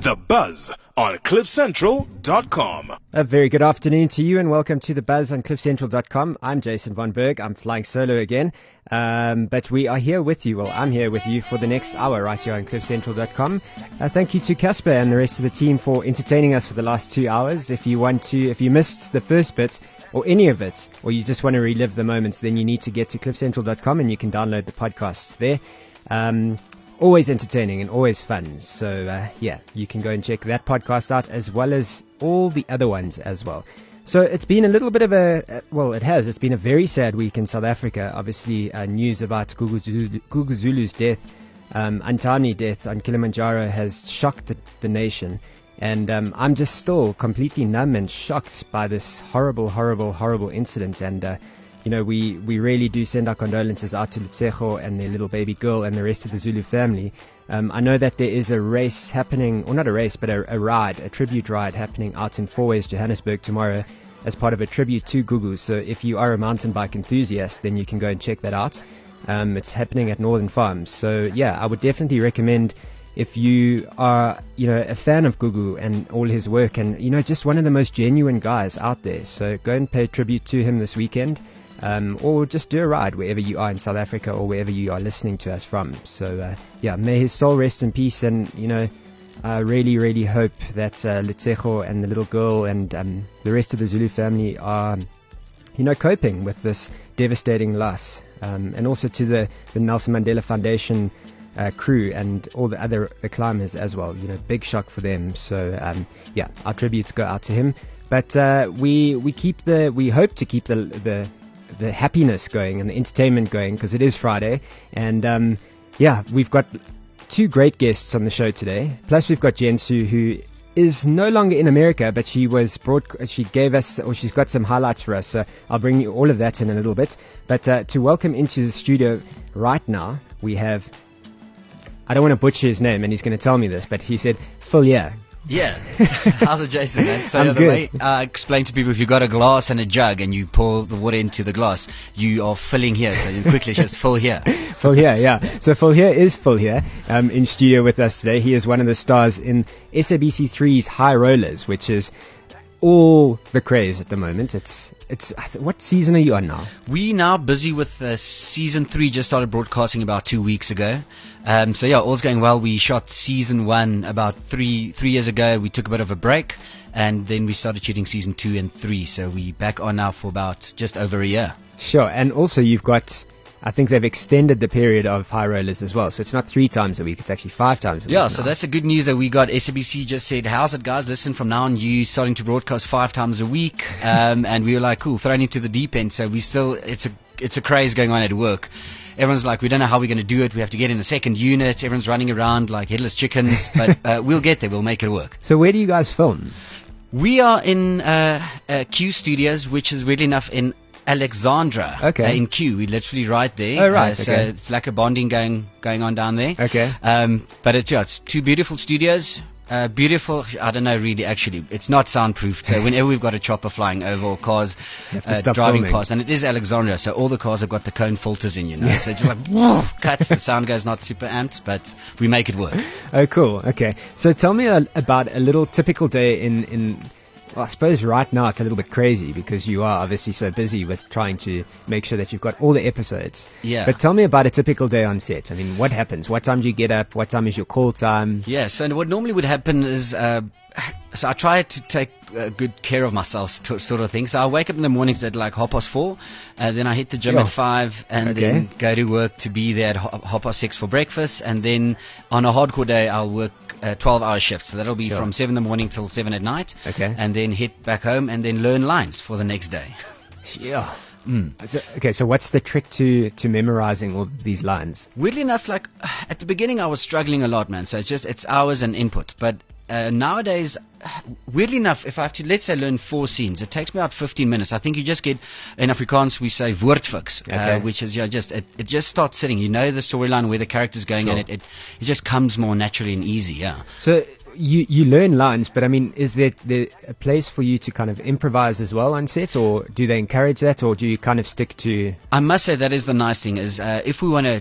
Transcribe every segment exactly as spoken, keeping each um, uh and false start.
The Buzz on cliff central dot com. A very good afternoon to you and welcome to The Buzz on cliff central dot com. I'm Jason Von Berg. I'm flying solo again. Um, but we are here with you. Well, I'm here with you for the next hour right here on cliff central dot com. Uh, thank you to Casper and the rest of the team for entertaining us for the last two hours. If you want to, if you missed the first bit or any of it, or you just want to relive the moments, then you need to get to cliff central dot com and you can download the podcasts there. Um, Always entertaining and always fun. So, uh, yeah, you can go and check that podcast out as well as all the other ones as well. So it's been a little bit of a, well, it has. It's been a very sad week in South Africa. Obviously, uh, news about Gugu, Zulu, Gugu Zulu's death, um, Antani death on Kilimanjaro has shocked the, the nation. And um, I'm just still completely numb and shocked by this horrible, horrible, horrible incident. And, uh, You know, we, we really do send our condolences out to Lutsejo and their little baby girl and the rest of the Zulu family. Um, I know that there is a race happening, or not a race, but a, a ride, a tribute ride happening out in Fourways, Johannesburg tomorrow as part of a tribute to Gugu. So if you are a mountain bike enthusiast, then you can go and check that out. Um, it's happening at Northern Farms. So, yeah, I would definitely recommend if you are, you know, a fan of Gugu and all his work and, you know, just one of the most genuine guys out there. So go and pay tribute to him this weekend. Um, or just do a ride wherever you are in South Africa or wherever you are listening to us from. So, uh, yeah, may his soul rest in peace. And, you know, I really, really hope that uh, Lutsejo and the little girl and um, the rest of the Zulu family are, you know, coping with this devastating loss. Um, and also to the, the Nelson Mandela Foundation uh, crew and all the other the climbers as well. You know, big shock for them. So, um, yeah, our tributes go out to him. But uh, we we keep the we hope to keep the the the happiness going and the entertainment going because it is Friday. And um, yeah, we've got two great guests on the show today. Plus we've got Jensu, who is no longer in America, but she was broad, she gave us, or she's got some highlights for us. So I'll bring you all of that in a little bit. But uh, to welcome into the studio right now, we have, I don't want to butcher his name and he's going to tell me this, but he said, Phil. Yeah. How's it, Jason, man? So I'm the good. way I explain to people, if you've got a glass and a jug and you pour the water into the glass, you are filling here. So you quickly just fill here. Phil here, yeah. So Phil here is Phil here um, in studio with us today. He is one of the stars in S A B C three's High Rollers, which is all the craze at the moment. It's it's what season are you on now? We now busy with uh, season three. Just started broadcasting about two weeks ago. Um, so yeah, all's going well. We shot season one about three three years ago. We took a bit of a break, and then we started shooting season two and three. So we back on now for about just over a year. Sure, and also you've got, I think they've extended the period of High Rollers as well. So it's not three times a week, it's actually five times a week. Yeah, now. So that's the good news that we got. S A B C just said, how's it, guys? Listen, from now on, you starting to broadcast five times a week. Um, and we were like, cool, thrown into the deep end. So we still, it's a, it's a craze going on at work. Everyone's like, we don't know how we're going to do it. We have to get in a second unit. Everyone's running around like headless chickens. But uh, we'll get there. We'll make it work. So where do you guys film? We are in uh, uh, Q Studios, which is weirdly enough in Alexandra. Okay. Uh, in Q, we literally right there. Oh, right. Uh, so okay. it's like a bonding going going on down there. Okay. Um, but it's yeah, it's two beautiful studios. Uh, beautiful. I don't know really. Actually, it's not soundproofed. So whenever we've got a chopper flying over or cars uh, driving filming. past, and it is Alexandria, so all the cars have got the cone filters in, you know. So it's just like whoa, cuts. The sound goes not super amped, but we make it work. Oh, cool. Okay. So tell me a, about a little typical day in in. Well, I suppose right now it's a little bit crazy because you are obviously so busy with trying to make sure that you've got all the episodes. Yeah. But tell me about a typical day on set. I mean, what happens? What time do you get up? What time is your call time? Yeah, so what normally would happen is, uh, so I try to take uh, good care of myself, st- sort of thing. So I wake up in the mornings at like half past four, uh, then I hit the gym Yeah. at five, and Okay. then go to work to be there at ho- half past six for breakfast, and then on a hardcore day I'll work uh, twelve-hour shifts. So that'll be Sure. from seven in the morning till seven at night, Okay. and then hit back home and then learn lines for the next day. Yeah. Mm. So, okay, so what's the trick to, to memorizing all these lines? Weirdly enough, like at the beginning I was struggling a lot, man. So it's just it's hours and input. But uh, nowadays, weirdly enough, if I have to, let's say, learn four scenes, it takes me about fifteen minutes. I think you just get, in Afrikaans we say woordfix, Okay. uh, which is yeah, just it, it just starts sitting. You know the storyline, where the character's going, Sure. and it, it it just comes more naturally and easy. Yeah. So you you learn lines, but I mean, is there, there a place for you to kind of improvise as well on set, or do they encourage that, or do you kind of stick to? I must say that is the nice thing is uh, if we want to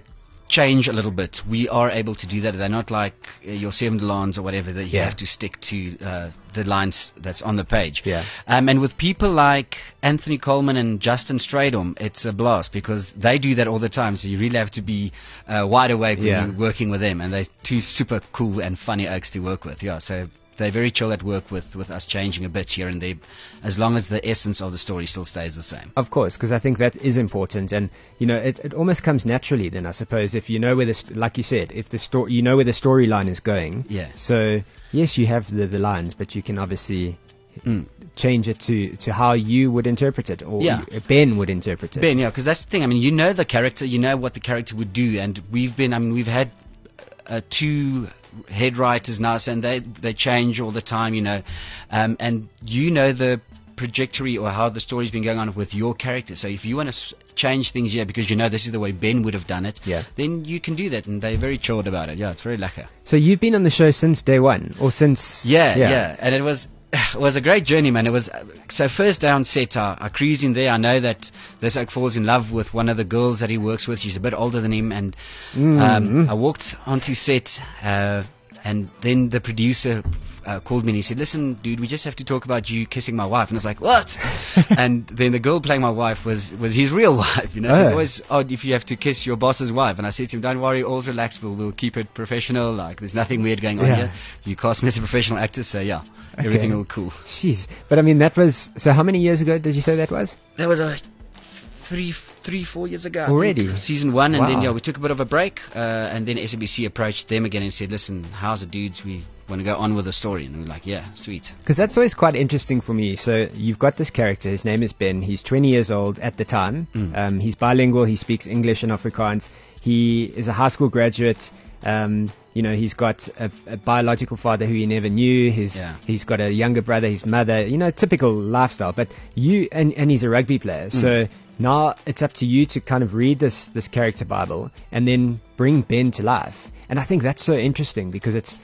change a little bit. We are able to do that. They're not like uh, your Seven Delans or whatever that you Yeah. have to stick to uh, the lines that's on the page. Yeah. Um, and with people like Anthony Coleman and Justin Stradom, it's a blast because they do that all the time. So you really have to be uh, wide awake when Yeah. you're working with them. And they're two super cool and funny oaks to work with. Yeah, so they're very chill at work with, with us changing a bit here and there, as long as the essence of the story still stays the same. Of course, because I think that is important, and you know, it, it almost comes naturally. Then I suppose if you know where the, st- like you said, if the story, you know where the storyline is going. Yeah. So yes, you have the, the lines, but you can obviously Mm. change it to, to how you would interpret it, or Yeah. you- Ben would interpret it. Ben, yeah, because that's the thing. I mean, you know the character, you know what the character would do, and we've been, I mean, we've had uh, two head writers now, and they they change all the time, you know, um, and you know the trajectory or how the story's been going on with your character. So if you want to s- change things here because you know this is the way Ben would have done it, Yeah. then you can do that, and they're very chilled about it. Yeah, it's very lekker. So you've been on the show since day one, or since? Yeah, yeah, and it was it was a great journey, man. It was uh, so first down set, I, I cruise in there. I know that this oak falls in love with one of the girls that he works with. She's a bit older than him, and Mm. um, I walked onto set, uh, and then the producer uh, called me and he said, "Listen, dude, we just have to talk about you kissing my wife." And I was like, "What?" And then the girl playing my wife was was his real wife. You know, so it's Oh. always odd if you have to kiss your boss's wife. And I said to him, "Don't worry, all's relaxed. We'll we'll keep it professional. Like there's nothing weird going on Yeah. here. You cast me as a professional actor, so yeah, everything will cool." Jeez, but I mean that was so. How many years ago did you say that was? That was a three, three, four years ago. I Already? think, season one, and Wow. then yeah, we took a bit of a break, uh, and then S A B C approached them again and said, "Listen, how's it, dudes? We want to go on with the story." And we were like, "Yeah, sweet." Because that's always quite interesting for me. So you've got this character. His name is Ben. He's twenty years old at the time. Mm. Um, he's bilingual. He speaks English and Afrikaans. He is a high school graduate. Um, you know, he's got a, a biological father who he never knew. His, Yeah. He's got a younger brother, his mother. You know, typical lifestyle. But you and, and he's a rugby player. So now it's up to you to kind of read this this character Bible and then bring Ben to life. And I think that's so interesting because it's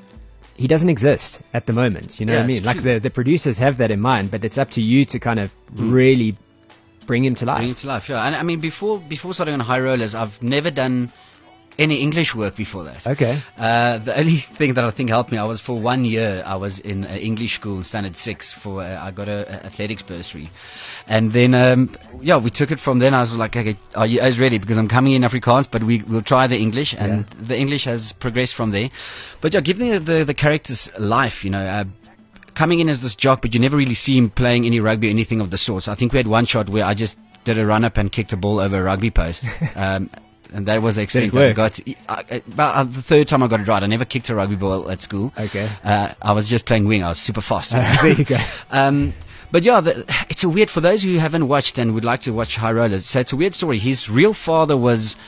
he doesn't exist at the moment. You know Yeah, what I mean? it's Like true. the the producers have that in mind, but it's up to you to kind of really bring him to life. Bring it to life, yeah. And I mean, before before starting on High Rollers, I've never done any English work before that. Okay. Uh, the only thing that I think helped me, I was for one year, I was in an English school in standard six for, uh, I got a, a athletics bursary. And then, um, yeah, we took it from then. I was like, okay, are you guys ready? Because I'm coming in Afrikaans, but we will try the English. And the English has progressed from there. But yeah, give the, the, the characters life, you know, uh, coming in as this jock, but you never really see him playing any rugby or anything of the sort. So I think we had one shot where I just did a run up and kicked a ball over a rugby post. Um, and that was the extent that I work? got. I, about uh, the third time I got it right. I never kicked a rugby ball at school. Okay. Uh, I was just playing wing. I was super fast. there you go. Um, but yeah, the, it's a weird, for those who haven't watched and would like to watch High Rollers, so it's a weird story. His real father was,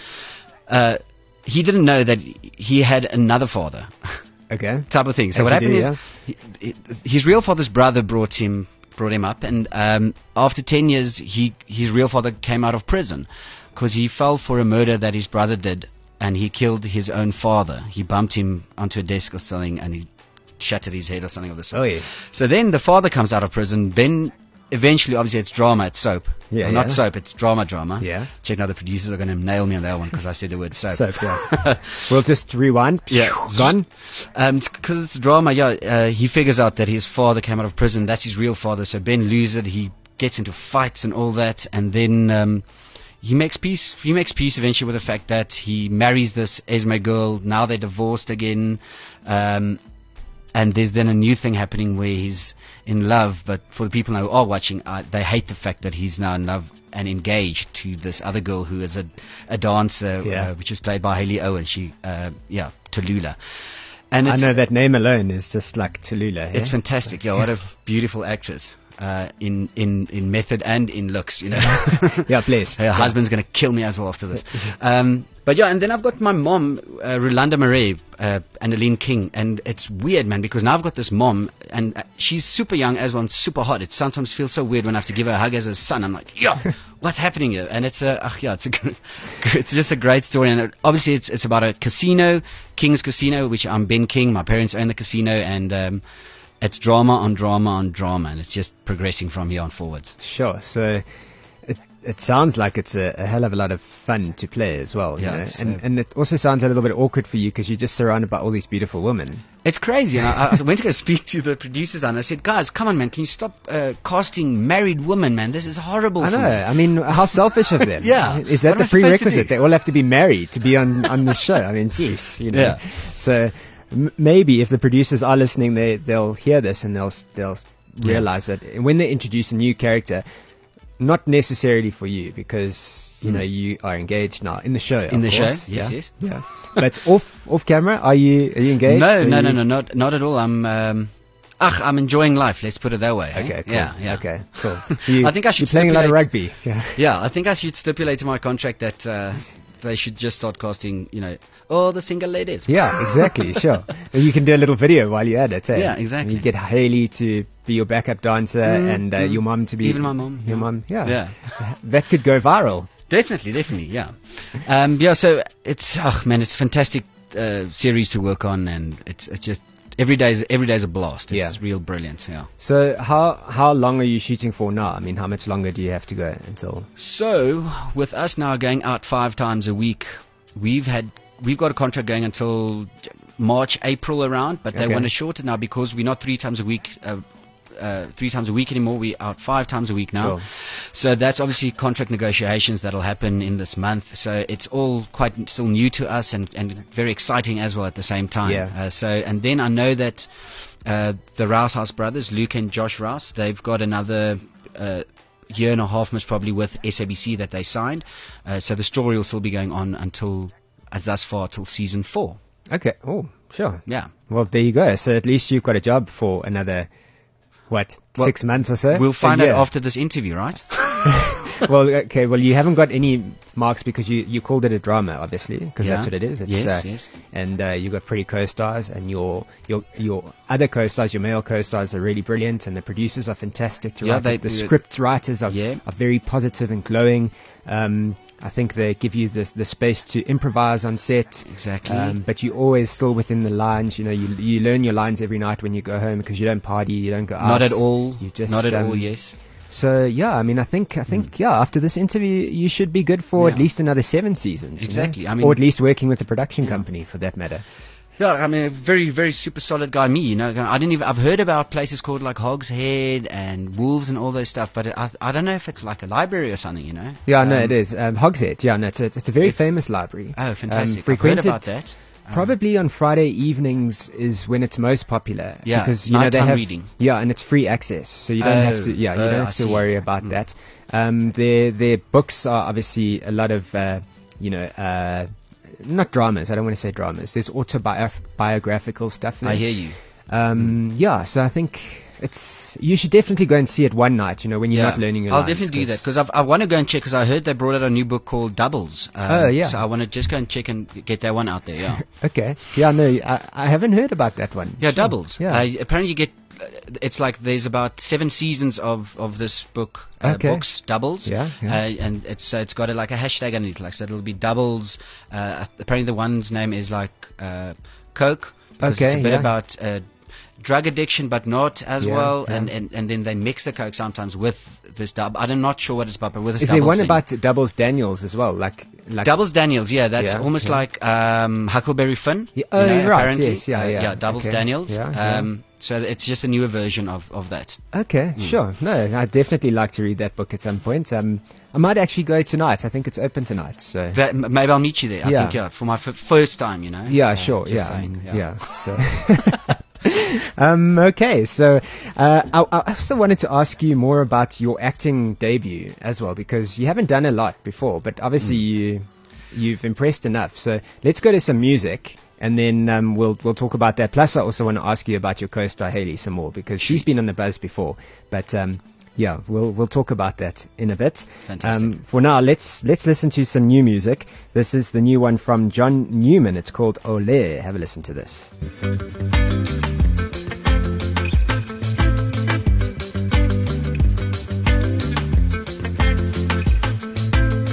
uh, he didn't know that he had another father. Okay. Type of thing. So As what you happened do, is, he, he, his real father's brother brought him, brought him up, and um, after ten years, he, his real father came out of prison because he fell for a murder that his brother did, and he killed his own father. He bumped him onto a desk or something, and he shattered his head or something of the sort. Oh, yeah. So then the father comes out of prison. Ben, eventually, obviously, it's drama, it's soap. Yeah, Well, not yeah. soap, it's drama, drama. Yeah. Check now, the producers are going to nail me on that one because I said the word soap. Soap, yeah. We'll just rewind. Yeah. Gone. Um, because it's drama, yeah. Uh, he figures out that his father came out of prison. That's his real father. So Ben loses it. He gets into fights and all that, and then um, he makes peace. He makes peace eventually with the fact that he marries this Esme girl. Now they're divorced again, um, and there's then a new thing happening where he's in love. But for the people who are watching, uh, they hate the fact that he's now in love and engaged to this other girl who is a a dancer, Yeah. uh, which is played by Haley Owen. She, uh, yeah, Tallulah. And I it's, know that name alone is just like Tallulah. it's yeah? fantastic. Yeah, what a beautiful actress uh, in in in method and in looks. You know, Yeah, blessed. her Yeah. husband's gonna kill me as well after this. Um, but yeah, and then I've got my mom, uh, Rolanda Marais, uh, Annaline King, and it's weird, man, because now I've got this mom, and uh, she's super young as well, and super hot. It sometimes feels so weird when I have to give her a hug as a son. I'm like, yeah, what's happening here? And it's a, uh, yeah, it's a, gr- it's just a great story, and it, obviously it's it's about a casino, King's Casino, which I'm Ben King. My parents own the casino, and um, it's drama on drama on drama, and it's just progressing from here on forwards. Sure. So, it, it sounds like it's a, a hell of a lot of fun to play as well. You Yeah, know? it's, and uh, and it also sounds a little bit awkward for you because you're just surrounded by all these beautiful women. It's crazy. And I, I went to go speak to the producers and I said, guys, come on, man, can you stop uh, casting married women, man? This is horrible. I for know. me." I mean, how selfish of them. Yeah. Is What that am I the supposed to prerequisite? do? They all have to be married to be on, on the show. I mean, jeez, you know. Yeah. So m- maybe if the producers are listening, they, they'll hear this and they'll, they'll realize that when they introduce a new character, not necessarily for you because, you Mm. know, you are engaged now in the show. In of the show, course. yes, yeah. yes. Yeah. But off, off camera, are you, are you engaged? No, Are no, you- no, no, not not at all. I'm, um, ach, I'm enjoying life. Let's put it that way. eh? Okay, cool. Yeah, yeah. Okay, cool. You, I think I should You're playing a lot of stipulate- rugby. Yeah. Yeah, I think I should stipulate in my contract that uh, they should just start casting, you know, all the single ladies. Yeah, exactly, sure. And you can do a little video while you're at it, eh? Yeah, exactly. You get Haley to be your backup dancer Mm, and uh, mm. your mum to be... Even my mum, Your yeah. mum, yeah. Yeah. That could go viral. Definitely, definitely, yeah. Um, yeah, so it's, oh man, it's a fantastic uh, series to work on, and it's it's just every day's every day's a blast. It's Yeah. real brilliant. Yeah. So how how long are you shooting for now? I mean, how much longer do you have to go until... So with us now going out five times a week, we've had we've got a contract going until March, April around, but they Okay. want to shorten now because we're not three times a week. Uh, uh, three times a week anymore. We're out five times a week now. Sure. So that's obviously contract negotiations that'll happen in this month. So it's all quite still new to us and, and very exciting as well at the same time. Yeah. Uh, so and then I know that uh, the Rouse House brothers, Luke and Josh Rouse, they've got another uh, year and a half most probably with S A B C that they signed. Uh, so the story will still be going on until, as thus far, till season four. Okay, oh, sure. Yeah. Well, there you go. So at least you've got a job for another, what, Well, six months or so? We'll A find out year. after this interview, right? Well, okay, well, you haven't got any marks because you, you called it a drama, obviously, because Yeah. that's what it is. It's, Yes, uh, yes. And uh, you got pretty co-stars, and your your your other co-stars, your male co-stars, are really brilliant, and the producers are fantastic to Yeah, write. they- the they- script writers are, Yeah. are very positive and glowing. Um, I think they give you the the space to improvise on set. Exactly. Um, but you always still within the lines. You know, you you learn your lines every night when you go home because you don't party, you don't go out. Not at all. You just Not at um, all. Yes. So yeah, I mean, I think I think yeah, after this interview, you should be good for Yeah. at least another seven seasons. you know? Exactly, I mean- or at least working with the production Yeah. company for that matter. Yeah, I mean, a very, very super solid guy. Me, you know, I didn't even. I've heard about places called like Hog's Head and Wolves and all those stuff, but I, I don't know if it's like a library or something. You know. Yeah, no, Um, it is um, Hogshead. Yeah, no, it's a, it's a very It's- famous library. Oh, fantastic! Um, I've heard frequented about that. Um, Probably on Friday evenings is when it's most popular. Yeah, because you know they nighttime have reading. yeah, and it's free access, so you don't Oh, have to yeah, you oh, don't I have to see. worry about Mm. that. Um, their their books are obviously a lot of uh, you know uh, not dramas. I don't want to say dramas. There's autobiographical stuff there. I hear you. Um, Yeah, so I think it's you should definitely go and see it one night. You know, when you're Yeah, not learning your I'll lines, definitely do that because I want to go and check because I heard they brought out a new book called Doubles. Um, Oh, yeah. So I want to just go and check and get that one out there. Yeah. Okay. Yeah, no, I, I haven't heard about that one. Yeah, Sure. Doubles. Yeah. Uh, apparently, you get. uh, It's like there's about seven seasons of, of this book. Uh, Okay. Books Doubles. Yeah, yeah. Uh, and it's so it's got a, like a hashtag underneath, like so it'll be Doubles. Uh, apparently, the one's name is like uh, Coke. Because Okay, It's a bit yeah. about. Uh, drug addiction but not as Yeah, well yeah. and, and and then they mix the coke sometimes with this dub I'm not sure what it's about but with this Is there doubles one thing. about Doubles Daniels as well? Like, like Doubles Daniels, yeah, that's Yeah, almost yeah. like um, Huckleberry Finn. Yeah, you oh, know, right, apparently. yes, yeah, Uh, yeah, yeah, Doubles okay, Daniels. yeah, yeah. Um, so it's just a newer version of, of that. Okay, Hmm. sure. No, I'd definitely like to read that book at some point. Um, I might actually go tonight. I think it's open tonight. So That, m- maybe I'll meet you there. I Yeah. think yeah, for my f- first time, you know. yeah, Uh, sure. just Yeah, I saying, mean, yeah. So. um, okay, so uh, I, I also wanted to ask you more about your acting debut as well, because you haven't done a lot before, but obviously Hmm. you you've impressed enough. So let's go to some music, and then um, we'll we'll talk about that. Plus, I also want to ask you about your co-star Haley some more because she's Jeez. been on the buzz before. But um, yeah, we'll we'll talk about that in a bit. Fantastic. Um, for now, let's let's listen to some new music. This is the new one from John Newman. It's called Ole. Have a listen to this.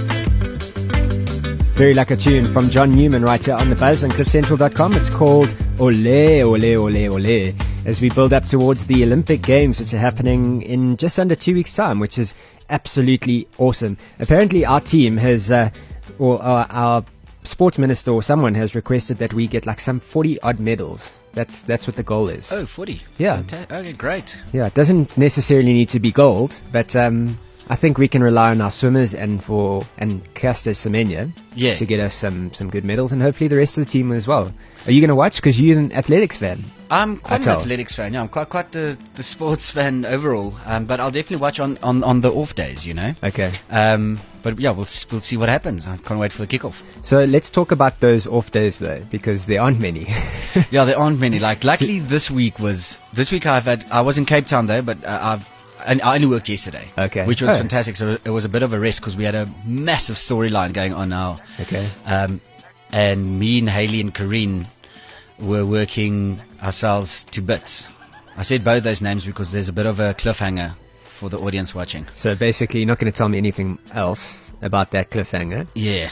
Very like a tune from John Newman right here on the Buzz on cliff central dot com. It's called Ole, ole, ole, ole. As we build up towards the Olympic Games, which are happening in just under two weeks' time, which is absolutely awesome. Apparently our team has, uh, or our, our sports minister or someone has requested that we get like some forty odd medals. That's that's what the goal is. Oh, forty. Yeah. Fanta- Okay, great. Yeah, it doesn't necessarily need to be gold, but um, I think we can rely on our swimmers and for and Caster Semenya Yeah. to get us some, some good medals, and hopefully the rest of the team as well. Are you going to watch? Because you're an athletics fan. I'm quite I an tell. athletics fan. Yeah, I'm quite quite the, the sports fan overall. Um, but I'll definitely watch on, on, on the off days. You know. Okay. Um, but yeah, we'll s- we'll see what happens. I can't wait for the kickoff. So let's talk about those off days though, because there aren't many. Yeah, there aren't many. Like, luckily this week was this week I've had. I was in Cape Town though, but uh, I've. And I only worked yesterday, Okay. which was Oh. fantastic. So it was a bit of a rest because we had a massive storyline going on now. Okay. Um, and me and Haley and Karine were working ourselves to bits. I said both those names because there's a bit of a cliffhanger for the audience watching. So basically, you're not going to tell me anything else about that cliffhanger. Yeah.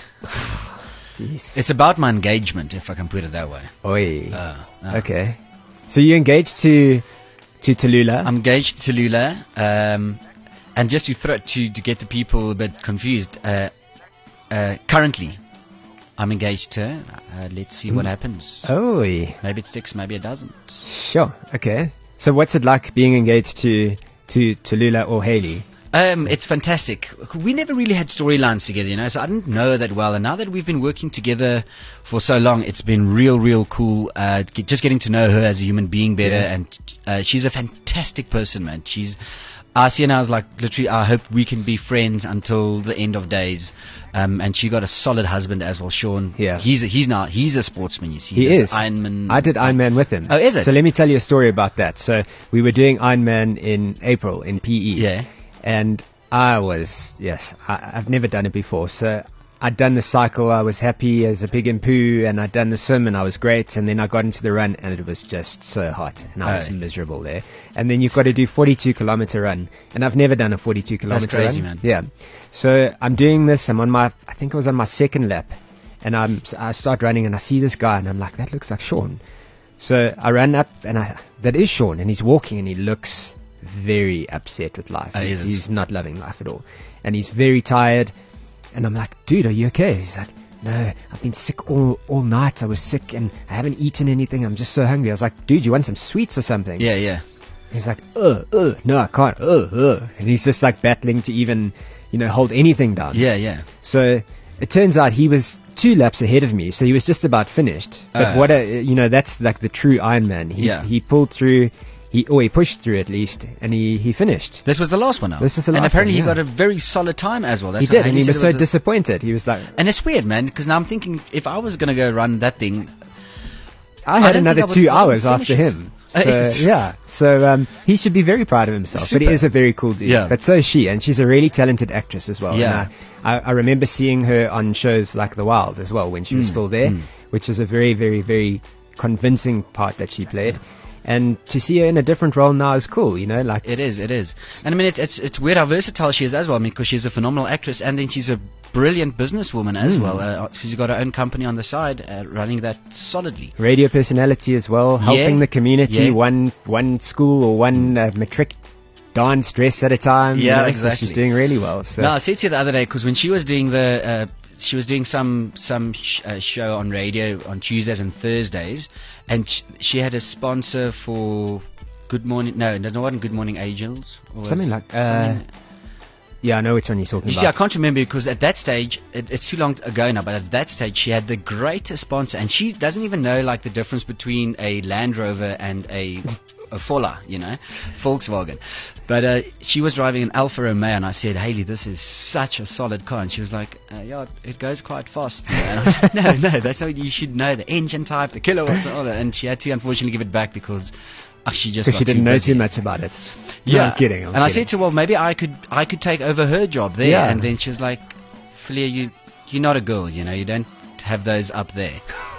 Jeez. It's about my engagement, if I can put it that way. Oi. Uh, uh. Okay. So you engaged to to Tallulah. I'm engaged to Lula, um, and just to throw to to get the people a bit confused. Uh, uh, currently, I'm engaged to her. Uh, let's see what happens. Oi. Maybe it sticks, maybe it doesn't. Sure. Okay. So what's it like being engaged to to Tallulah or Haley? Um, it's fantastic. We never really had storylines together, you know, so I didn't know her that well. And now that we've been working together for so long, it's been real, real cool. Uh, get, just getting to know her as a human being better, Yeah. and uh, she's a fantastic person, man. She's. I see her now as like literally. I hope we can be friends until the end of days. Um, and she got a solid husband as well, Sean. Yeah. He's a, he's now he's a sportsman. You see, He He's is. Ironman. I did Ironman with him. Oh, is it? So let me tell you a story about that. So we were doing Ironman in April in P E. Yeah. And I was, yes, I, I've never done it before. So I'd done the cycle, I was happy as a pig and poo, and I'd done the swim and I was great. And then I got into the run and it was just so hot and I was Oh. miserable there. And then you've got to do forty-two kilometer run. And I've never done a forty-two kilometer crazy, run. man. Yeah. So I'm doing this, I'm on my, I think it was on my second lap. And I'm, I start running and I see this guy and I'm like, that looks like Sean. So I ran up and I, that is Sean, and he's walking and he looks very upset with life. Oh, he's, is it? he's not loving life at all. And he's very tired. And I'm like, dude, are you okay? He's like, no, I've been sick all, all night. I was sick and I haven't eaten anything. I'm just so hungry. I was like, dude, you want some sweets or something? Yeah, yeah. He's like, uh, uh, no, I can't, uh, uh. And he's just like battling to even, you know, hold anything down. Yeah, yeah. So it turns out he was two laps ahead of me, so he was just about finished. But Oh. what a, you know, that's like the true Ironman. He, Yeah. he pulled through, he, or he pushed through at least, and he, he finished. This was the last one now. This is the and last apparently one, he yeah. got a very solid time as well. That's He what did, and Haley he said was it so a- disappointed. He was like, And it's weird, man, because now I'm thinking if I was going to go run that thing, I I had don't think another I would- two I would hours finish after it. him. Uh, So, is it? yeah, so um, he should be very proud of himself. But he Super. is a very cool dude. Yeah. But so is she, and she's a really talented actress as well. Yeah. And I, I, I remember seeing her on shows like The Wild as well when she was Mm, still there, mm. which is a very, very, very convincing part that she played. And to see her in a different role now is cool, you know, like it is, it is. And I mean, it's it's, it's weird how versatile she is as well. I mean, because she's a phenomenal actress and then she's a brilliant businesswoman as Mm. well. Uh, she's got her own company on the side, uh, running that solidly. radio personality as well, helping Yeah. the community, Yeah. one one school or one uh, matric dance dress at a time. you Yeah, know, so exactly. she's doing really well. So No, I said to you the other day because when she was doing the, uh, she was doing some some sh- uh, show on radio on Tuesdays and Thursdays, and sh- she had a sponsor for Good Morning. No, no, it wasn't Good Morning Angels. Or Something was- like- uh, something- yeah, I know which one you're talking You about. see, I can't remember because at that stage, it, it's too long ago now, but at that stage she had the greatest sponsor, and she doesn't even know like the difference between a Land Rover and a, a Volla, you know, Volkswagen. But uh, she was driving an Alfa Romeo, and I said, Haley, this is such a solid car. And she was like, uh, yeah, it goes quite fast. You know? And I said, no, no, that's how you should know, the engine type, the kilowatts, and all that. And she had to unfortunately give it back because uh, she just Because got she didn't too know busy. too much about it. Yeah, No, I'm kidding. I'm and I kidding. said to her, well, maybe I could I could take over her job there. Yeah. And then she was like, Philia, you you're not a girl, you know, you don't have those up there.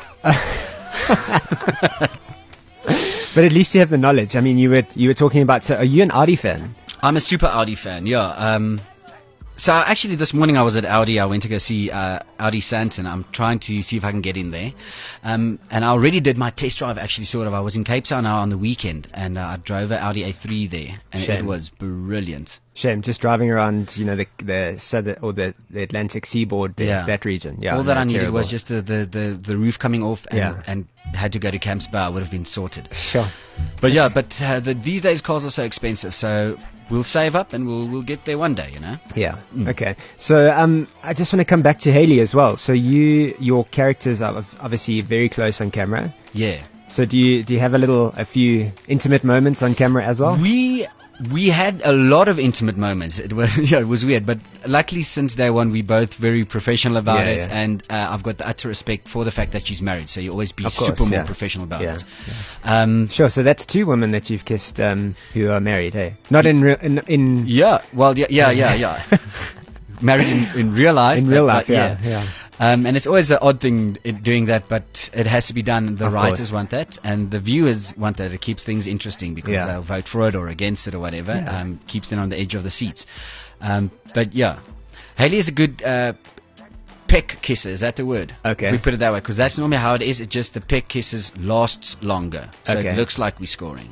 But at least you have the knowledge. I mean, you were you were talking about. So, are you an Audi fan? I'm a super Audi fan. Yeah. Um, So actually, this morning I was at Audi. I went to go see uh, Audi Santon. I'm trying to see if I can get in there. Um, and I already did my test drive. Actually, sort of. I was in Cape Town now on the weekend, and uh, I drove an Audi A three there, and Shame. it was brilliant. Shame, just driving around, you know, the the southern or the, the Atlantic seaboard, there, Yeah. that region. Yeah, All that no, I needed terrible. was just the, the, the, the roof coming off, and, Yeah. and had to go to Camps Bar. Would have been sorted. Sure. But yeah, but uh, the, these days cars are so expensive, so we'll save up and we'll we'll get there one day, you know. Yeah. Mm. Okay. So um, I just want to come back to Haley as well. So you, your characters are ob- obviously very close on camera. Yeah. So do you do you have a little, a few intimate moments on camera as well? We we had a lot of intimate moments. It was yeah, it was weird, but luckily since day one we're both very professional about Yeah, it, yeah. and uh, I've got the utter respect for the fact that she's married. So you always be Of course, super more yeah. professional about Yeah, it. Um, Sure. So that's two women that you've kissed um, who are married, hey? Not in re- in, in yeah. Well, yeah, yeah, yeah, yeah. Married in, in real life. in real but- life, but yeah, yeah. Um, and it's always an odd thing in doing that, but it has to be done. The Of writers course. want that, and the viewers want that. It keeps things interesting because Yeah. they'll vote for it or against it or whatever. Yeah. Um, keeps them on the edge of the seats. Um, but yeah, Haley is a good uh, peck kisser. Is that the word? Okay. If we put it that way, because that's normally how it is. It just the peck kisses lasts longer, so Okay. it looks like we're scoring.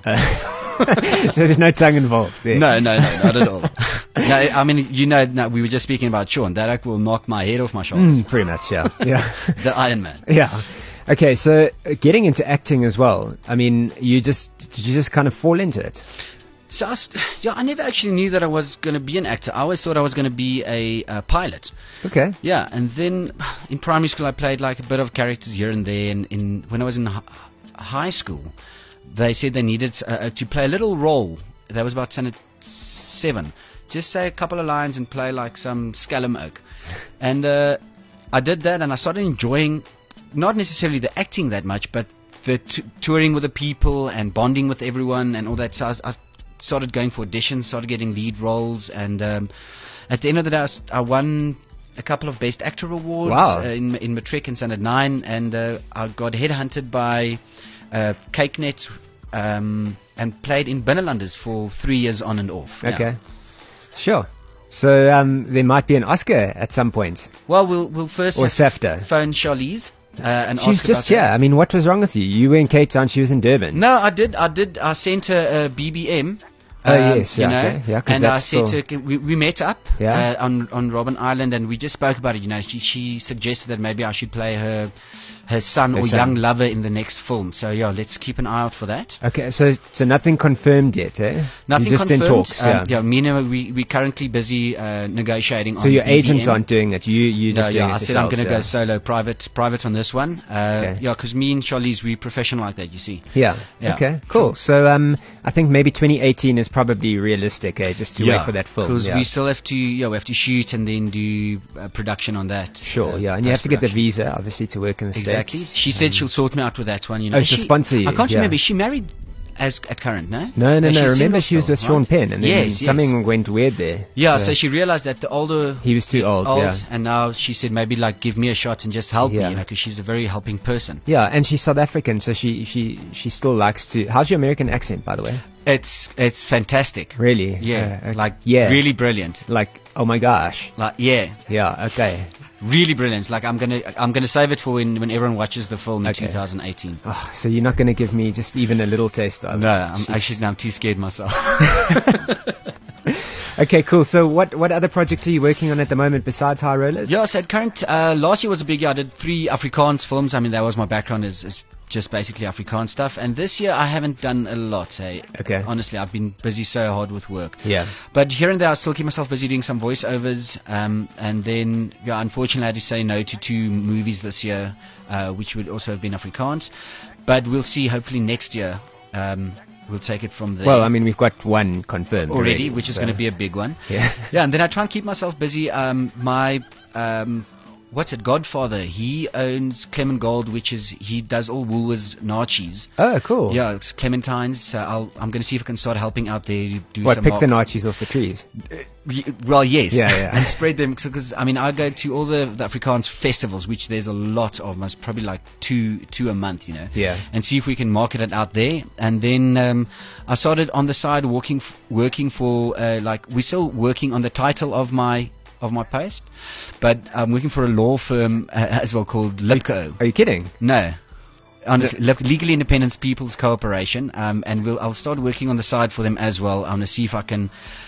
Uh, so there's no tongue involved there. No, no, no, not at all. No, I mean, you know, no, we were just speaking about Sean. That will knock my head off my shoulders. Mm, pretty much, yeah. Yeah. The Iron Man. Yeah. Okay, so uh, getting into acting as well. I mean, you just did you just kind of fall into it? So, I, was- yeah, I never actually knew that I was going to be an actor. I always thought I was going to be a, uh pilot. Okay. Yeah, and then in primary school I played like a bit of characters here and there. And in when I was in hi- high school, they said they needed uh, uh, to play a little role. That was about standard seven. Just say a couple of lines and play like some scallum oak. And uh, I did that, and I started enjoying not necessarily the acting that much, but the t- touring with the people and bonding with everyone and all that. So I, was, I started going for auditions, started getting lead roles, and um, at the end of the day, I, s- I won a couple of Best Actor awards Wow. uh, in in Matric and Standard nine, and uh, I got headhunted by uh, CakeNet um, and played in Binnenlanders for three years on and off. Yeah. Okay. Sure. So um, there might be an Oscar at some point, Well, we'll we'll first or have SAFTA. to phone Charlize uh, and She's ask just about here. that. I mean, what was wrong with you? You were in Cape Town. She was in Durban. No, I did. I did. I sent her a B B M. Oh, um, yes, you yeah, know, okay, yeah, 'cause and I that's said still- to her, we, we met up Yeah. uh, on on Robben Island, and we just spoke about it. You know, she she suggested that maybe I should play her her son Her or son. young lover in the next film. So yeah, let's keep an eye out for that. Okay, so so nothing confirmed yet, eh? Nothing You're just confirmed. in talks, um, yeah. me and her, we we currently busy uh, negotiating. So on your B B M. agents aren't doing it. You you No, just doing yeah, I it said I'm yourselves, going to yeah. go solo, private, private on this one. Uh, Okay. Yeah, because me and Charlize, we professional like that. You see. Yeah. Yeah. Okay. Cool. So um, I think maybe twenty eighteen is probably realistic, eh? Just to Yeah, wait for that film. Because Yeah. we still have to, yeah, we have to shoot and then do uh, production on that. Sure. uh, Yeah, and you have to get the post-production. visa, obviously, to work in the Exactly. States. She said she'll sort me out with that one. You know. Oh, Is she'll she- sponsor you, I can't yeah. remember. Is she married as at current? No. No, no, she's no. Remember, single she was still, with Sean right? Penn, and then yes, something Yes. went weird there. Yeah, so she realized that the older He was too old, yeah. and now she said maybe like give me a shot and just help Yeah. me, you know, because she's a very helping person. Yeah, and she's South African, so she she she still likes to. How's your American accent, by the way? It's it's fantastic. Really? Yeah, Uh, like yeah. really brilliant. Like, oh my gosh. Like yeah, Yeah. Okay. really brilliant. Like I'm gonna I'm gonna save it for when, when everyone watches the film in Okay. two thousand eighteen. Oh, so you're not going to give me just even a little taste of it? No, I'm Sheesh. actually no, I'm too scared myself. Okay, cool. So what what other projects are you working on at the moment besides High Rollers? Yeah, so at current, uh, last year was a big year. I did three Afrikaans films. I mean, that was my background, is, is just basically Afrikaans stuff. And this year I haven't done a lot, hey. Okay. Honestly, I've been busy so hard with work. Yeah. But here and there I still keep myself busy doing some voiceovers. Um, and then, yeah, unfortunately I had to say no to two movies this year, uh, which would also have been Afrikaans. But we'll see, hopefully next year, um, we'll take it from there. Well, I mean, we've got one confirmed already, which is so- going to be a big one. Yeah. Yeah, and then I try and keep myself busy. Um, my, um, what's it, Godfather, he owns Clement Gold, which is, he does all Woolworths Nachos. Oh, cool. Yeah, it's Clementines. So I'll, I'm going to see if I can start helping out there. Do What, some pick the mark- Nachos off the trees? Y- Well, yes. Yeah, yeah. And spread them, because, I mean, I go to all the, the Afrikaans festivals, which there's a lot of, most probably like two, two a month, you know. Yeah. And see if we can market it out there. And then um, I started on the side working, f- working for, uh, like, we're still working on the title of my of my post. But I'm working for a law firm uh, as well called Lipco. Are you kidding? No. Honestly, Le- Legally Independent People's Cooperation, um, and we'll, I'll start working on the side for them as well. I'm going to see if I can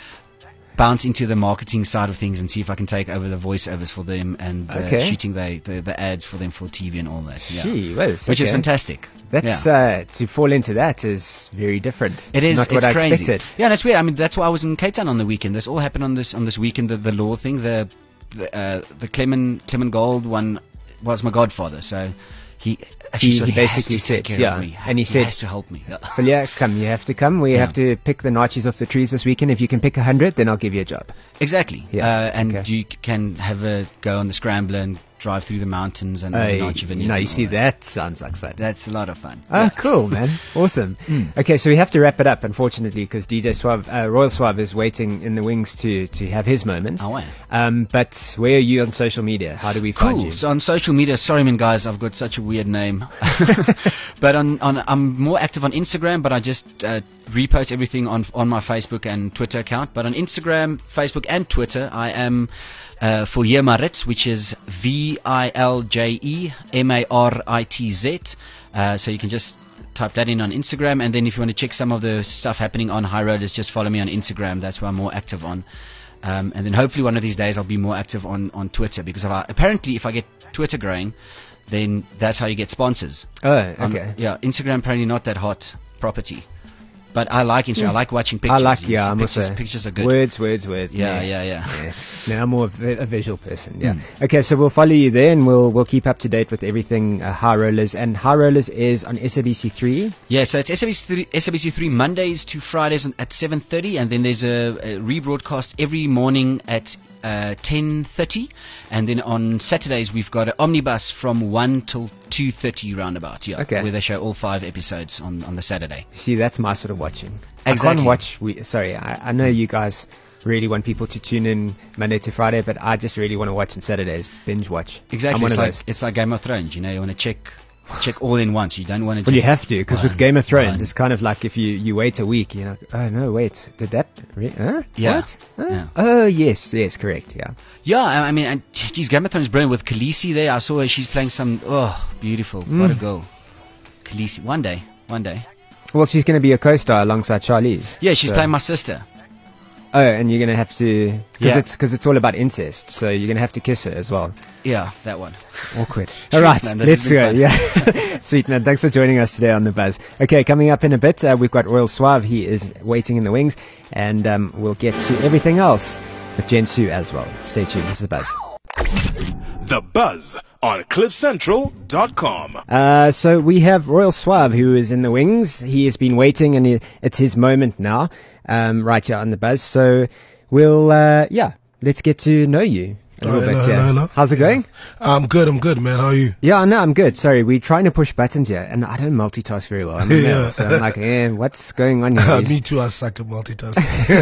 bounce into the marketing side of things and see if I can take over the voiceovers for them and uh, Okay. shooting the, the, the ads for them for T V and all that. Yeah. Gee whiz, Which is okay. fantastic. That's yeah. uh, to fall into that is very different. It is. not It's what I crazy. expected. Yeah, that's weird. I mean, that's why I was in Cape Town on the weekend. This all happened on this on this weekend. The, the law thing, the the, uh, the Clement Clement Gold one was my godfather. So he actually He- so he he, has basically to take said, care yeah, of me. and he he said- has to help me. Yeah. Well, yeah, come, you have to come. We Yeah. have to pick the notches off the trees this weekend. If you can pick a hundred, then I'll give you a job. Exactly. Yeah, Uh, and okay. you c- can have a go on the scrambler and drive through the mountains and Uh, the Nachi vineyards. no, you and see, all that sounds like fun. That's a lot of fun. Oh, cool, man. Awesome. Okay, so we have to wrap it up, unfortunately, because D J Suave, uh, Royal Suave is waiting in the wings to, to have his moment. Oh, wow. Um, but where are you on social media? How do we find Cool. you? So on social media, sorry, man, guys, I've got such a weird name. But on, on, I'm more active on Instagram, but I just uh, repost everything on on my Facebook and Twitter account. But on Instagram, Facebook, and Twitter, I am uh, Vilje Maritz, which is V I L J E M A R I T Z. Uh, so you can just type that in on Instagram, and then if you want to check some of the stuff happening on High Roaders, just follow me on Instagram. That's where I'm more active on. Um, and then hopefully one of these days I'll be more active on, on Twitter, because if I, apparently if I get Twitter growing, then that's how you get sponsors. Oh, On- okay. yeah, Instagram apparently not that hot property. But I like Instagram. I like watching pictures. I like, You yeah, see I'm pictures, also. pictures are good. Words, words, words. Yeah, meh. yeah, yeah. Yeah. No, I'm more of a, a visual person. Yeah. Hmm. Okay, so we'll follow you there, and we'll we'll keep up to date with everything uh, High Rollers. And High Rollers is on S A B C three. Yeah, so it's S A B C three, S A B C three Mondays to Fridays at seven thirty, and then there's a, a rebroadcast every morning at uh, ten thirty, and then on Saturdays we've got an omnibus from one till two thirty roundabout. Yeah, Okay. where they show all five episodes on, on the Saturday. See, that's my sort of watching. I Exactly. can't watch. We, sorry, I, I know you guys really want people to tune in Monday to Friday, but I just really want to watch on Saturdays, binge watch. Exactly, I'm one it's of like those. it's like Game of Thrones. You know, you want to check check all in once. You don't want to. Well, you just have to, because with one, Game of Thrones, one. it's kind of like if you, you wait a week, you're like, oh no, wait, did that? Re- huh? Yeah. What? Huh? Yeah. Oh yes, yes, correct. Yeah. Yeah, I I mean, and, geez, Game of Thrones is brilliant with Khaleesi there. I saw her; she's playing some. Oh, beautiful! What Mm. a girl, Khaleesi. One day, one day. Well, she's going to be a co-star alongside Charlize. Yeah, she's So- playing my sister. Oh, and you're going to have to, because Yeah. it's because it's all about incest, so you're going to have to kiss her as well. Yeah, that one. Awkward. Sweet, All right, man, this let's has been go. fun. Yeah, sweet man. Thanks for joining us today on the Buzz. Okay, coming up in a bit, uh, we've got Royal Suave. He is waiting in the wings, and um, we'll get to everything else with Jen Sue as well. Stay tuned. This is Buzz. The Buzz on cliff central dot com. Uh, so we have Royal Suave, who is in the wings. He has been waiting, and he, it's his moment now, um, right here on the Buzz. So we'll, uh, yeah, let's get to know you a Oh, little hello, bit. Yeah. hello, hello. How's it going? I'm good, I'm good, man. How are you? Yeah, no, I'm good. Sorry, we're trying to push buttons here, and I don't multitask very well. I'm a male, Yeah. so I'm like, eh, what's going on here? Me too, I suck at multitasking.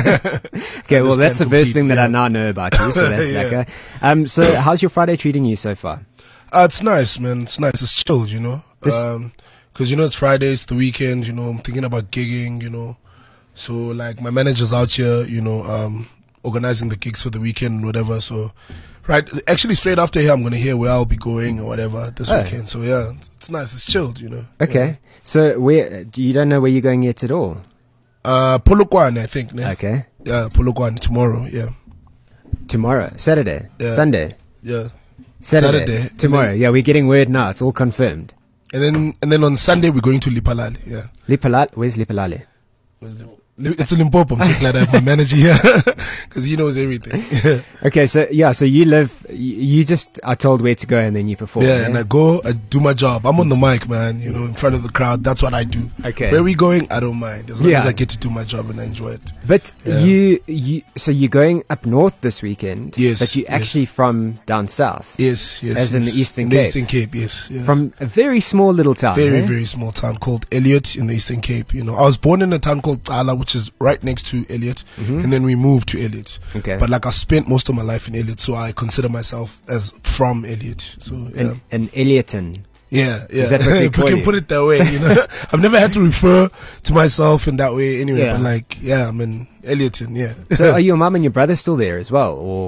Okay, well, that's the understand first thing that I completely, now know about you, so that's Yeah. lekker. Um, so how's your Friday treating you so far? Uh, it's nice, man. It's nice. It's chilled, you know. This- Um 'cause you know, it's Friday, it's the weekend, you know, I'm thinking about gigging, you know. So, like, my manager's out here, you know, um, organizing the gigs for the weekend and whatever. So, right, actually, straight after here, I'm going to hear where I'll be going or whatever this Oh. weekend. So, yeah, it's, it's nice. It's chilled, you know. Okay, so where, you don't know where you're going yet at all? Uh, Polokwane, I think. Ne? Okay. Yeah, Polokwane tomorrow, yeah. Tomorrow, Saturday, Yeah. Sunday, Yeah. Saturday, Saturday. tomorrow. Yeah, we're getting word now. It's all confirmed. And then, and then on Sunday, we're going to Lipalali, yeah. Lipalale, where's Lipalale? It's a Limpopo. I'm so glad I have my manager here because he knows everything. Okay, so yeah, so you live, you, you just are told where to go and then you perform. yeah, eh? and I go, I do my job. I'm on the mic, man. You know, in front of the crowd. That's what I do. Okay. Where we going? I don't mind as long Yeah. as I get to do my job and I enjoy it. But Yeah. you, you, so you're going up north this weekend. Yes, But you're yes. actually from down south. Yes, yes. As in yes. the Eastern In Cape. The Eastern Cape, yes. yes. From a very small little town. very, eh? very small town called Elliot in the Eastern Cape. You know, I was born in a town called Tala, which is right next to Elliot, Mhm. and then we moved to Elliot. Okay. But like I spent most of my life in Elliot, so I consider myself as from Elliot. So yeah. An, an Elliotton. Yeah, yeah. Is that what they If call we can you? put it that way, you know. I've never had to refer to myself in that way anyway, Yeah. but like, yeah, I'm in Elliotton, yeah. So are your mum and your brother still there as well, or?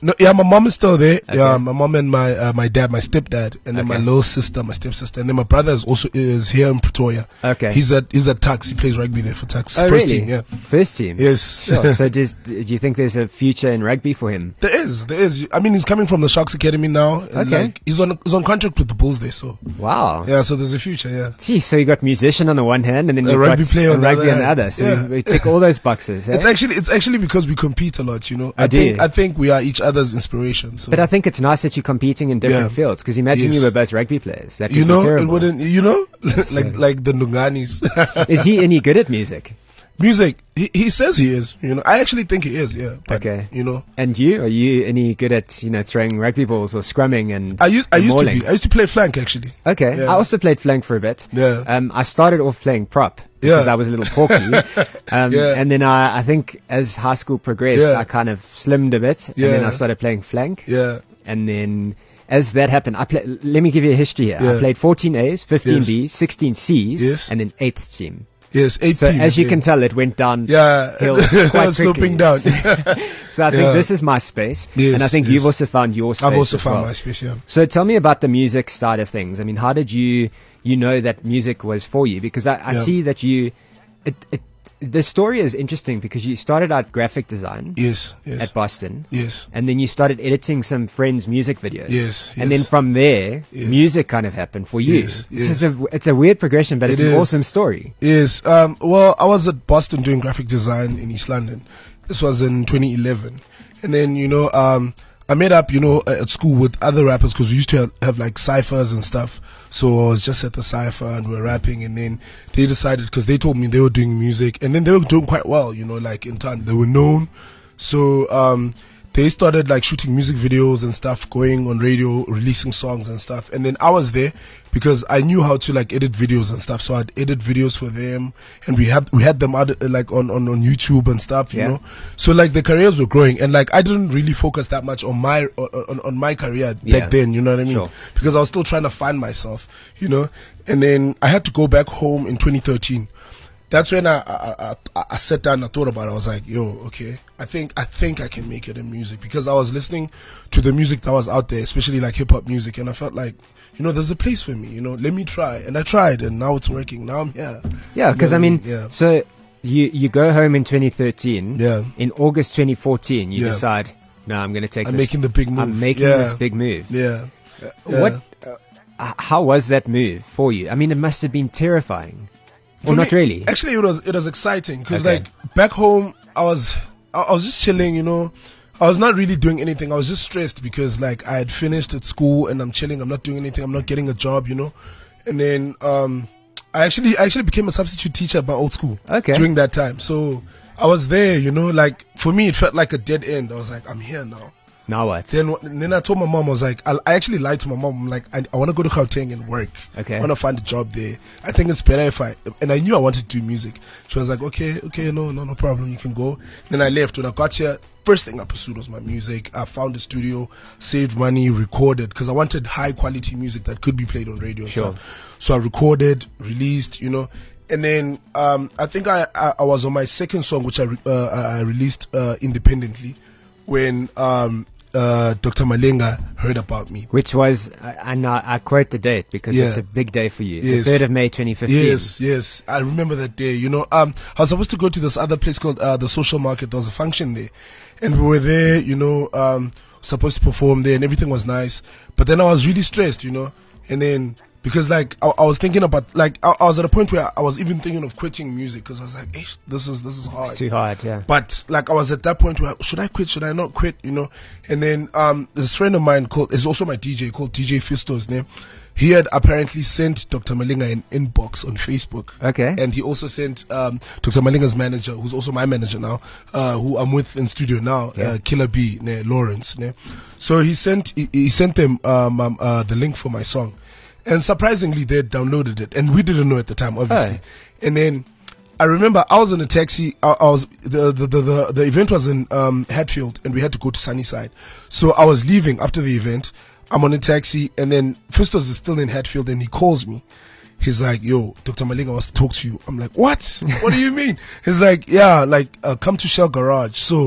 No, yeah, my mom is still there. Okay. Yeah, my mom and my uh, my dad, my stepdad, and then my Okay. little sister, my stepsister, and then my brother is also is here in Pretoria. Okay. He's at he's at Tux. He plays rugby there for Tux. Oh, First really? team, yeah. First team. Yes. Sure. So does, do you think there's a future in rugby for him? There is, there is. I mean, he's coming from the Sharks Academy now. And Okay. Like, he's on he's on contract with the Bulls there, so Wow. yeah. So there's a future, yeah. Gee, so you got musician on the one hand, and then A you rugby got player a on the rugby other on the hand. other. So Yeah. we, we tick all those boxes. Eh? It's actually it's actually because we compete a lot, you know. I I do. think I think we are each other's inspiration. So. But I think it's nice that you're competing in different Yeah. fields. Because imagine Yes. you were both rugby players. That could you be know, it terrible. wouldn't. You know, like So- like the Nunganis. Is he any good at music? Music. He he says he is. You know, I actually think he is. Yeah. But, Okay. You know, And you? Are you any good at, you know, throwing rugby balls or scrumming and I used I and used mauling? to be. I used to play flank actually. Okay. Yeah. I also played flank for a bit. Yeah. Um, I started off playing prop because Yeah. I was a little porky. um, Yeah. And then I, I think as high school progressed, Yeah. I kind of slimmed a bit. And then Yeah. I started playing flank. Yeah. And then as that happened, I play, let me give you a history here. I Yeah. played fourteen A's, fifteen Yes. B's, sixteen C's, Yes. and then eighth team. Yes. Eight So teams, as you yeah. can tell, it went down Yeah. hill It quite was quickly. sloping down. So I think Yeah. this is my space. Yes, and I think yes. you've also found your space I've also as found well. my space. Yeah. So tell me about the music side of things. I mean, how did you you know that music was for you? Because I, I Yeah. see that you, it, it, the story is interesting because you started out graphic design Yes. Yes. at Boston, Yes. and then you started editing some friends' music videos. Yes, And yes. then from there, Yes. music kind of happened for you. Yes, It's, just yes. a, it's a weird progression, but It it's an is. awesome story. Yes. Um, well, I was at Boston doing graphic design in East London. This was in twenty eleven. And then, you know, um, I met up, you know, at school with other rappers because we used to have, have like ciphers and stuff. So I was just at the cipher and we were rapping. And then they decided, because they told me they were doing music. And then they were doing quite well, you know, like in time. They were known. So, um, they started like shooting music videos and stuff, going on radio, releasing songs and stuff. And then I was there because I knew how to like edit videos and stuff. So I'd edit videos for them, and we had we had them out, uh, like on, on, on YouTube and stuff, you Yeah. know. So like the careers were growing, and like I didn't really focus that much on my on, on my career Yeah. back then, you know what I mean? Sure. Because I was still trying to find myself, you know. And then I had to go back home in twenty thirteen. That's when I, I, I, I sat down and I thought about it. I was like, yo, okay, I think, I think I can make it in music, because I was listening to the music that was out there, especially like hip hop music. And I felt like, you know, there's a place for me, you know, let me try. And I tried, and now it's working. Now I'm here. Yeah, You because know I what mean, Yeah. so you you go home in twenty thirteen. Yeah. In August twenty fourteen, you Yeah. decide, no, I'm going to take I'm this. making the big move. I'm making Yeah. this big move. Yeah. What? Uh, h- how was that move for you? I mean, it must have been terrifying, or For not me- really. Actually, it was it was exciting because Okay. like back home, I was I, I was just chilling, you know. I was not really doing anything. I was just stressed because like I had finished at school and I'm chilling. I'm not doing anything. I'm not getting a job, you know. And then um, I actually I actually became a substitute teacher at my old school Okay. during that time. So I was there, you know. Like for me, it felt like a dead end. I was like, I'm here now. Now what? Then, wh- then I told my mom, I was like, I, I actually lied to my mom. I'm like, I, I want to go to Gauteng and work. Okay. I want to find a job there. I think it's better if I, and I knew I wanted to do music. She was like, okay, okay, no, no, no problem. You can go. Then I left. When I got here, first thing I pursued was my music. I found a studio, saved money, recorded, because I wanted high quality music that could be played on radio and Sure. stuff. So I recorded, released, you know. And then um, I think I, I, I was on my second song, which I, re- uh, I released uh, independently, when um, uh, Doctor Malenga heard about me. Which was, uh, and I, I quote the date because Yeah. it's a big day for you. Yes. The third of May twenty fifteen. Yes, yes, I remember that day. You know, um, I was supposed to go to this other place called uh, the Social Market. There was a function there, and we were there. You know, um, supposed to perform there, and everything was nice. But then I was really stressed. You know, and then. Because like I, I was thinking about like I, I was at a point where I was even thinking of quitting music because I was like, hey, this is this is hard. Too hard, yeah. But like I was at that point where should I quit? Should I not quit? You know. And then um, this friend of mine called is also my D J called D J Fisto's name. He had apparently sent Doctor Malenga an inbox on Facebook. Okay. And he also sent um, Doctor Malenga's manager, who's also my manager now, uh, who I'm with in studio now, Yeah. uh, Killer B, ne, Lawrence. Ne. So he sent he, he sent them um, um, uh, the link for my song. And surprisingly, they downloaded it, and we didn't know at the time, obviously. Oh. And then I remember I was in a taxi. I, I was the, the the the the event was in um, Hatfield, and we had to go to Sunnyside. So I was leaving after the event. I'm on a taxi, and then Fistos is still in Hatfield, and he calls me. He's like, "Yo, Doctor Malenga wants to talk to you." I'm like, "What? What do you mean?" He's like, "Yeah, like uh, come to Shell Garage." So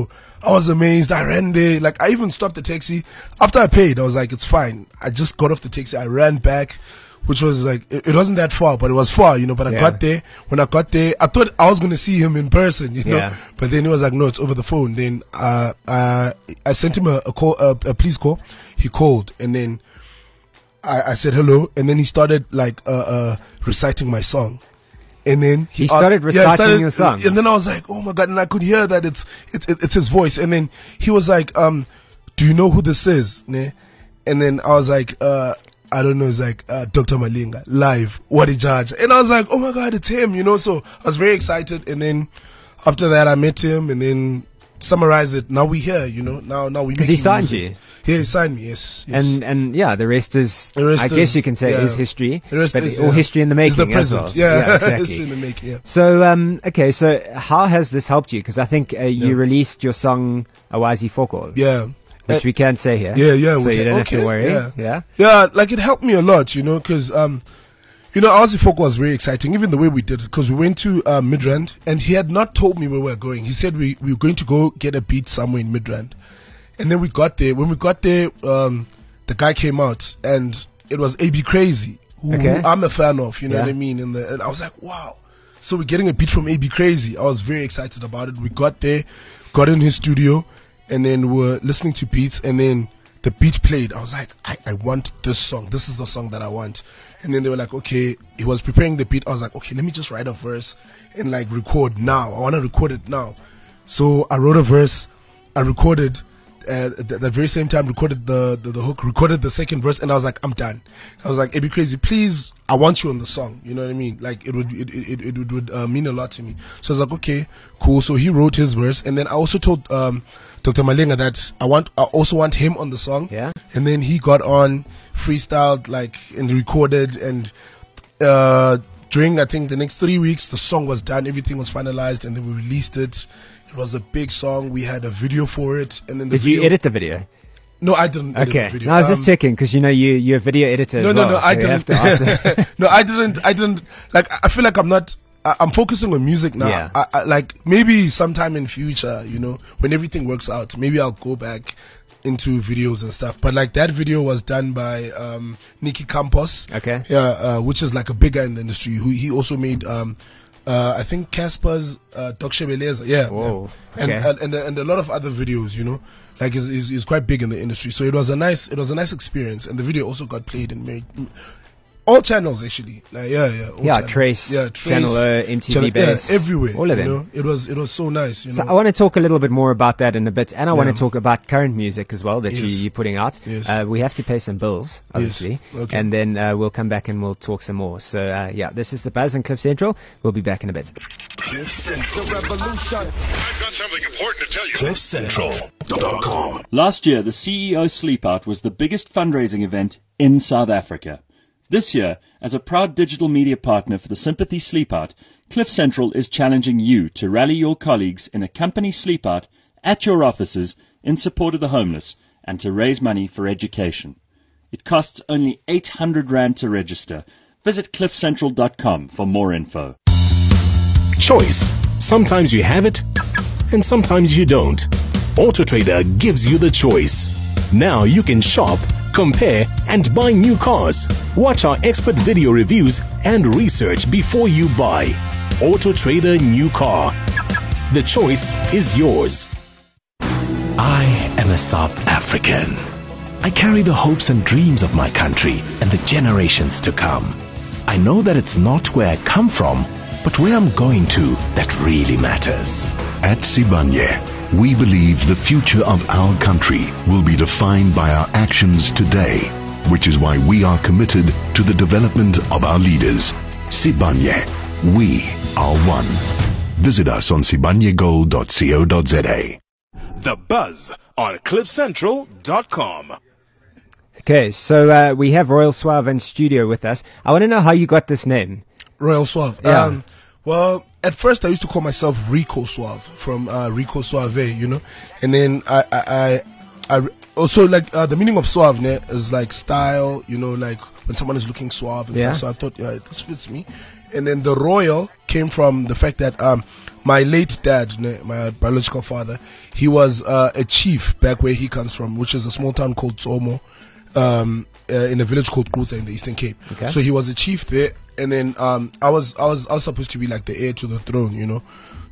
I was amazed. I ran there. Like, I even stopped the taxi. After I paid, I was like, it's fine. I just got off the taxi. I ran back, which was like, it, it wasn't that far, but it was far, you know. But I Yeah. got there. When I got there, I thought I was going to see him in person, you know. Yeah. But then he was like, no, it's over the phone. Then uh, uh, I sent him a, a call, a, a police call. He called, and then I, I said hello, and then he started like uh, uh, reciting my song. And then He started uh, yeah, reciting started- your song? And then I was like, oh my God, and I could hear that it's it's it's his voice. And then he was like, um, do you know who this is? Ne? And then I was like, uh, I don't know, it's like uh, Doctor Malinga, live, what a judge. And I was like, oh my God, it's him, you know. So I was very excited. And then after that, I met him, and then summarize it. Now we here, you know. Now now we Because he making signed music. you. Yeah, he signed me. Yes. yes. And and yeah, the rest is, The rest I guess is- you can say, yeah. is history, The rest but is, all yeah. history in the It's making the as present. well. Yeah, exactly. history in the making. Yeah. So, um, okay, so how has this helped you? Because I think uh, you Yeah. released your song Awazi Foko, Yeah. which Uh, we can say here. Yeah, yeah, So we you can- don't have to okay, worry. yeah. yeah? Yeah, like it helped me a lot, you know, because um, you know, Aussie Folk was very exciting. Even the way we did it, because we went to uh, Midrand, and he had not told me where we were going. He said we, we were going to go get a beat somewhere in Midrand, and then we got there. When we got there, um, the guy came out, and it was A B Crazy, who, Okay. who I'm a fan of. You know Yeah. what I mean? And, the, and I was like, wow. So we're getting a beat from A B Crazy. I was very excited about it. We got there, got in his studio, and then we're listening to beats, and then the beat played. I was like, I, I want this song. This is the song that I want. And then they were like, okay, he was preparing the beat. I was like, okay, let me just write a verse and like record now. I want to record it now. So I wrote a verse. I recorded uh, at the, the very same time, recorded the, the, the hook, recorded the second verse, and I was like, I'm done. I was like, it'd be crazy. Please, I want you on the song. You know what I mean? Like, it would, it, it, it, it would uh, mean a lot to me. So I was like, okay, cool. So he wrote his verse, and then I also told um, Doctor Malinga that I want, I also want him on the song. Yeah. And then he got on, freestyled, like, and recorded, and uh, during, I think, the next three weeks, the song was done, everything was finalized, and then we released it. It was a big song. We had a video for it, and then the Did video, you edit the video? No, I didn't. edit Okay. the video. No, I was just Um, checking because you know you you're a video editor. No, as no, well, no. I so you have didn't. to ask- no, I didn't. I didn't. Like, I feel like I'm not. I, I'm focusing on music now. Yeah. I, I, like maybe sometime in future, you know, when everything works out, maybe I'll go back into videos and stuff. But like that video was done by um, Nicky Campos. Okay. Yeah, uh, which is like a big guy in the industry. Who he also made. Um, uh, I think Casper's uh, Doc Shebeleza. Yeah. Whoa, yeah. And, okay. and and and a lot of other videos, you know, like he's, he's, he's quite big in the industry. So it was a nice it was a nice experience, and the video also got played in many, all channels actually. Like, yeah, yeah, all Yeah, channels. Trace, yeah, Trace, Channel O, M T V Channel- Base, yeah, everywhere. all of you them. know? It was it was so nice. You So know, I want to talk a little bit more about that in a bit, and I want Yeah. to talk about current music as well that you, Yes. you're putting out. Yes. Uh, we have to pay some bills, obviously, Okay. and then uh, we'll come back and we'll talk some more. So uh, yeah, this is the Buzz and Cliff Central. We'll be back in a bit. Cliff Central. I've got something important to tell you. Cliff Central dot com. Last year, the C E O Sleep Out was the biggest fundraising event in South Africa. This year, as a proud digital media partner for the Sympathy Sleep Out, Cliff Central is challenging you to rally your colleagues in a company sleep out at your offices in support of the homeless and to raise money for education. It costs only eight hundred rand to register. Visit cliff central dot com for more info. Choice. Sometimes you have it, and sometimes you don't. AutoTrader gives you the choice. Now you can shop, compare, and buy new cars. Watch our expert video reviews and research before you buy. AutoTrader New Car. The choice is yours. I am a South African. I carry the hopes and dreams of my country and the generations to come. I know that it's not where I come from, but where I'm going to that really matters. At Sibanye, we believe the future of our country will be defined by our actions today, which is why we are committed to the development of our leaders. Sibanye, we are one. Visit us on sibanye gold dot co dot za. The Buzz on cliff central dot com. Okay, so uh, we have Royal Suave in studio with us. I want to know how you got this name. Royal Suave. Yeah. Um, well, at first I used to call myself Rico Suave from uh, Rico Suave, you know, and then I I I, I also like uh, the meaning of suave ne, is like style, you know, like when someone is looking suave and Yeah. stuff. So I thought, yeah, this fits me. And then the royal came from the fact that um my late dad, ne, my biological father, he was uh, a chief back where he comes from, which is a small town called Tsomo, um, uh, in a village called Kusa in the Eastern Cape. Okay. So he was a chief there, and then um I was I was I was supposed to be like the heir to the throne, you know.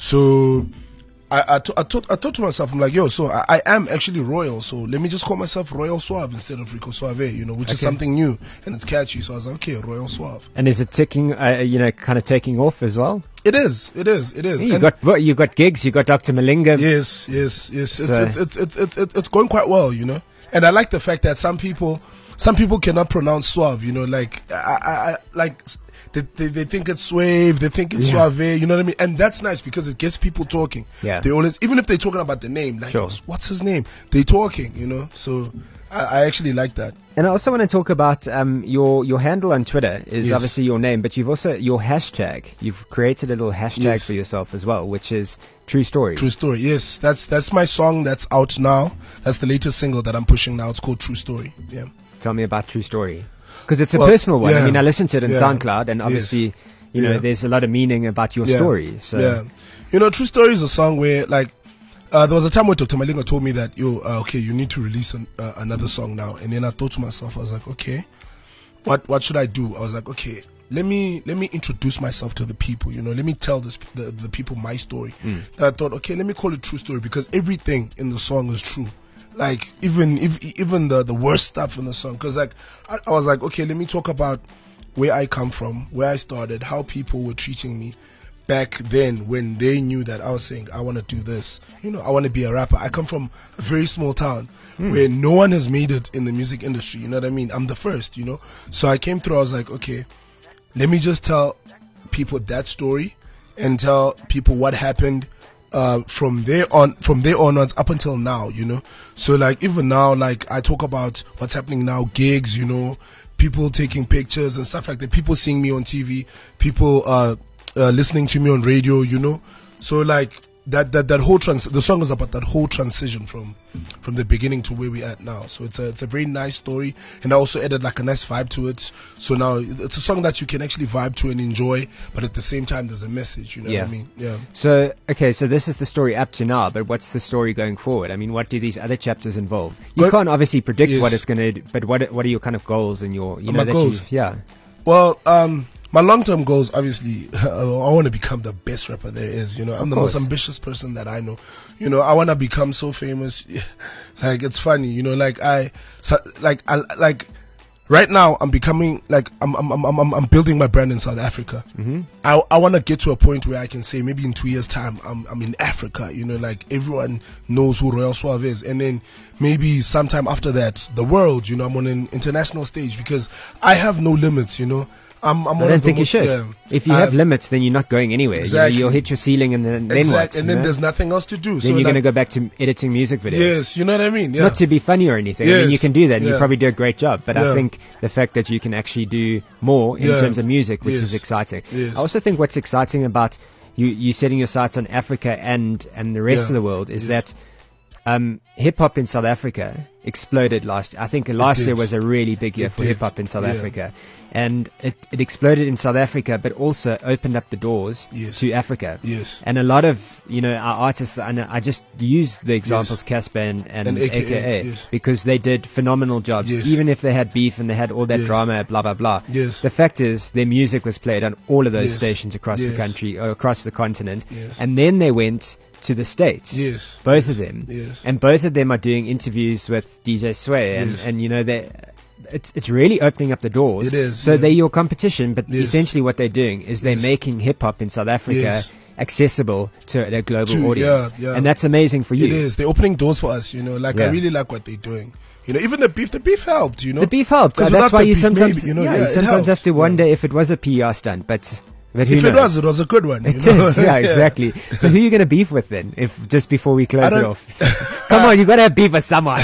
So I I, th- I thought I thought to myself, I'm like, yo, so I, I am actually royal, so let me just call myself Royal Suave instead of Rico Suave, you know, which is Okay. something new and it's catchy. So I was like, okay, Royal Suave. And is it ticking, uh, you know, kind of taking off as well? It is, it is, it is. You And- got what, you got gigs, you got Doctor Malinga. Yes, yes, yes. So- It's, it's, it's, it's, it's, it's going quite well, you know. And I like the fact that some people, some people cannot pronounce suave, you know, like, I, I, I like, they, they, they think it's suave, they think it's Yeah. suave, you know what I mean? And that's nice because it gets people talking. Yeah. They always, even if they're talking about the name, like, Sure. what's his name? They're talking, you know. So I, I actually like that. And I also want to talk about um, your your handle on Twitter is Yes. obviously your name, but you've also your hashtag. You've created a little hashtag Yes. for yourself as well, which is True Story. True Story. Yes, that's that's my song that's out now. That's the latest single that I'm pushing now. It's called True Story. Yeah. Tell me about True Story, because it's a Well, personal one. I yeah. mean, I listened to it on Yeah. SoundCloud, and obviously, you know, Yeah. there's a lot of meaning about your Yeah. story. So Yeah. You know, True Story is a song where, like, uh, there was a time where Doctor Malinga told me that, yo, uh, okay, you need to release an, uh, another song now. And then I thought to myself, I was like, okay, what what should I do? I was like, okay, let me let me introduce myself to the people. You know, let me tell this the, the people my story. Mm. I thought, okay, let me call it True Story because everything in the song is true. Like even if even the the worst stuff in the song. Because like I, I was like, okay, let me talk about where I come from, where I started, how people were treating me back then when they knew that I was saying I want to do this. You know, I want to be a rapper. I come from a very small town Hmm. where no one has made it in the music industry. You know what I mean? I'm the first. You know, so I came through. I was like, okay, let me just tell people that story and tell people what happened uh, from there on, from there onwards up until now, you know. So like even now, like I talk about what's happening now, gigs, you know, people taking pictures and stuff like that, people seeing me on T V, people uh, uh listening to me on radio, you know. So like that that that whole trans the song is about that whole transition from from the beginning to where we're at now. So it's a it's a very nice story, and I also added like a nice vibe to it. So now it's a song that you can actually vibe to and enjoy, but at the same time there's a message, you know Yeah. what I mean? Yeah. So, okay, so this is the story up to now, but what's the story going forward? I mean, what do these other chapters involve? You Go- can't obviously predict Yes. what it's going to do, but what what are your kind of goals and your, you Uh, know, my that goals? You, yeah. Well, um, my long-term goals, obviously, I want to become the best rapper there is. You know, I'm Of the course. most ambitious person that I know. You know, I want to become so famous. Like, it's funny. You know, like I, so, like, I, like, right now, I'm becoming like I'm, I'm, I'm, I'm, I'm building my brand in South Africa. Mm-hmm. I, I want to get to a point where I can say maybe in two years' time, I'm, I'm in Africa. You know, like everyone knows who Royal Suave is, and then maybe sometime after that, the world. You know, I'm on an international stage because I have no limits. You know. I'm, I'm I one don't of the think you most- should. yeah. If you I have limits, then you're not going anywhere. Exactly. You know, you'll hit your ceiling, and then, then Exact- what? And you then know? there's nothing else to do. Then so you're like, going to go back to editing music videos. Yes, you know what I mean. Yeah. Not to be funny or anything. I mean, Yes, you can do that, and you yeah. probably do a great job. But I Yeah. think the fact that you can actually do more in Yeah. terms of music, which Yes. is exciting. Yes. I also think what's exciting about you, you setting your sights on Africa and and the rest Yeah. of the world is Yes. that um, hip hop in South Africa exploded last. I think last did. year was a really big year It for did. hip hop in South Yeah. Africa, and it, it exploded in South Africa, but also opened up the doors Yes. to Africa. Yes. And a lot of, you know, our artists, and I just use the examples Casper and, and, And A A K K A, A, yes. because they did phenomenal jobs, Yes. even if they had beef and they had all that Yes. drama, blah, blah, blah. Yes. The fact is, their music was played on all of those Yes. stations across the Yes. country, or across the continent. Yes. And then they went to the States. Yes. Both of them. Yes. And both of them are doing interviews with D J Sway, and, Yes. and you know, they it's it's really opening up the doors. It is, So yeah. they're your competition, but Yes. essentially what they're doing is they're Yes. making hip hop in South Africa Yes. accessible to a global To- audience. yeah, yeah. And that's amazing for you. It is. They're opening doors for us. You know, like I Yeah. really like what they're doing. You know, even the beef, the beef helped. You know, The beef helped. 'Cause Uh, without that's why the you beef, sometimes, maybe, you know, yeah, yeah, you it sometimes helped. have to Yeah. wonder if it was a P R stunt, but but who If knows? it was, it was a good one. It you know? is, yeah, exactly. So who are you going to beef with then? If just before we close I it don't- off, come on, you got to have beef with someone.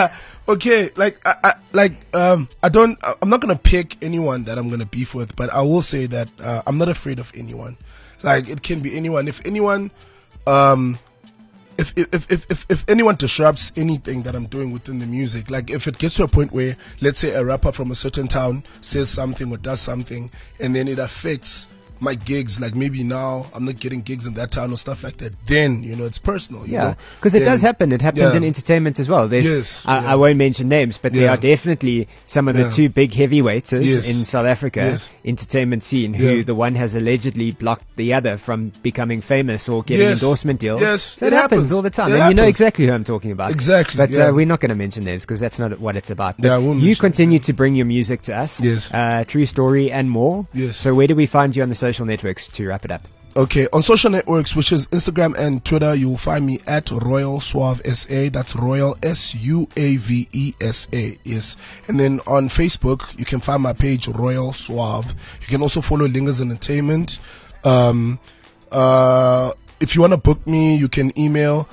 Okay, like I, I like um I don't I- I'm not gonna pick anyone that I'm gonna beef with, but I will say that uh, I'm not afraid of anyone. Like it can be anyone. If anyone um if if, if if if anyone disrupts anything that I'm doing within the music, like if it gets to a point where, let's say, a rapper from a certain town says something or does something, and then it affects my gigs, like maybe now I'm not getting gigs in that town or stuff like that, then, you know, it's personal. You yeah, because it does happen. It happens yeah. in entertainment as well. There's, yes. I, yeah. I won't mention names, but yeah. there are definitely some of the yeah. two big heavyweights yes. in South Africa yes. entertainment scene, who yeah. the one has allegedly blocked the other from becoming famous or getting yes. endorsement deals. Yes, so it, it happens. happens all the time. It and happens. You know exactly who I'm talking about. Exactly. But yeah. uh, we're not going to mention names because that's not what it's about. But yeah, I won't you mention continue it. to bring your music to us. Yes. Uh, True Story and more. Yes. So where do we find you on the social networks to wrap it up? Okay, on social networks, which is Instagram and Twitter, you will find me at Royal Suave S A. That's Royal S U A V E S A. Yes. And then on Facebook, you can find my page Royal Suave. You can also follow Lingers Entertainment. Um, uh, if you want to book me, you can email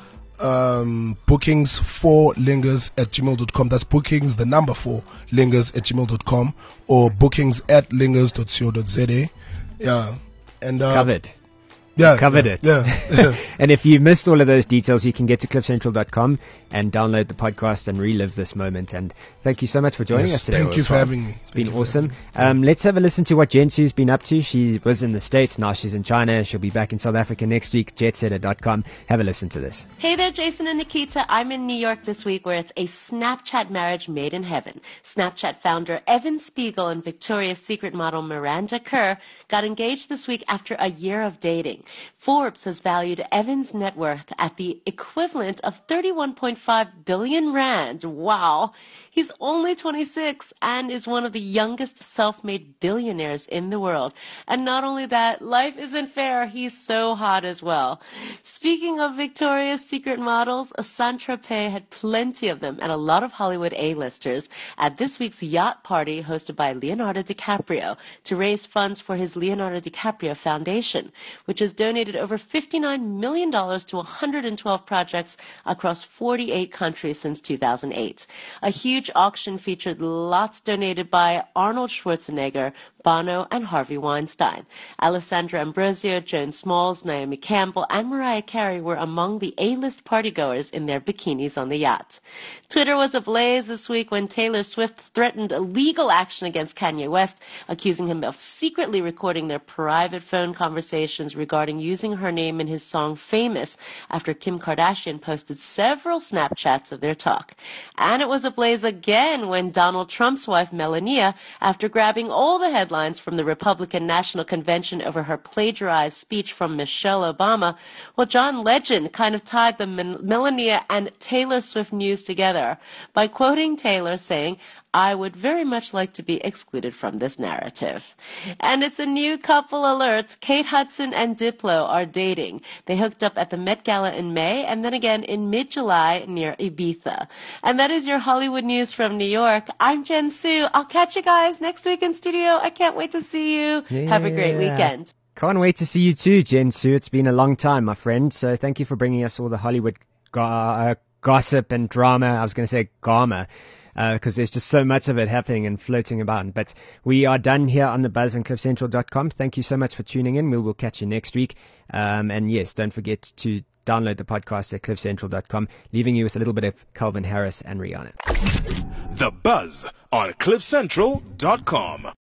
um, bookings for lingers at gmail dot com. That's bookings, the number four, lingers at gmail dot com, or bookings at lingers dot co dot za. Yeah. And uh, covered. Yeah, covered yeah, it. Yeah, yeah. And if you missed all of those details, you can get to cliff central dot com and download the podcast and relive this moment. And thank you so much for joining yes, us today. Thank you for having me. It's been awesome. Um, let's have a listen to what Jensu's been up to. She was in the States, now she's in China. She'll be back in South Africa next week. jet setter dot com. Have a listen to this. Hey there, Jason and Nikita. I'm in New York this week where it's a Snapchat marriage made in heaven. Snapchat founder Evan Spiegel and Victoria's Secret model Miranda Kerr got engaged this week after a year of dating. Forbes has valued Evan's net worth at the equivalent of thirty-one point five billion rand. Wow. He's only twenty-six and is one of the youngest self-made billionaires in the world. And not only that, life isn't fair. He's so hot as well. Speaking of Victoria's Secret models, Saint-Tropez had plenty of them and a lot of Hollywood A-listers at this week's yacht party hosted by Leonardo DiCaprio to raise funds for his Leonardo DiCaprio Foundation, which has donated over fifty-nine million dollars to one hundred twelve projects across forty-eight countries since two thousand eight. A huge auction featured lots donated by Arnold Schwarzenegger, Bono, and Harvey Weinstein. Alessandra Ambrosio, Joan Smalls, Naomi Campbell, and Mariah Carey were among the A-list partygoers in their bikinis on the yacht. Twitter was ablaze this week when Taylor Swift threatened legal action against Kanye West, accusing him of secretly recording their private phone conversations regarding using her name in his song Famous after Kim Kardashian posted several Snapchats of their talk. And it was ablaze again when Donald Trump's wife Melania, after grabbing all the headlines from the Republican National Convention over her plagiarized speech from Michelle Obama, well, John Legend kind of tied the Melania and Taylor Swift news together by quoting Taylor saying, "I would very much like to be excluded from this narrative." And it's a new couple alert. Kate Hudson and Diplo are dating. They hooked up at the Met Gala in May and then again in mid-July near Ibiza. And that is your Hollywood news from New York. I'm Jen Su. I'll catch you guys next week in studio. I can't wait to see you. Yeah. Have a great weekend. Can't wait to see you too, Jen Su. It's been a long time, my friend. So thank you for bringing us all the Hollywood go- uh, gossip and drama. I was going to say garma. Because uh, there's just so much of it happening and floating about. But we are done here on the Buzz on cliff central dot com. Thank you so much for tuning in. We'll, we'll catch you next week. Um, and yes, don't forget to download the podcast at cliff central dot com, leaving you with a little bit of Calvin Harris and Rihanna. The Buzz on cliff central dot com.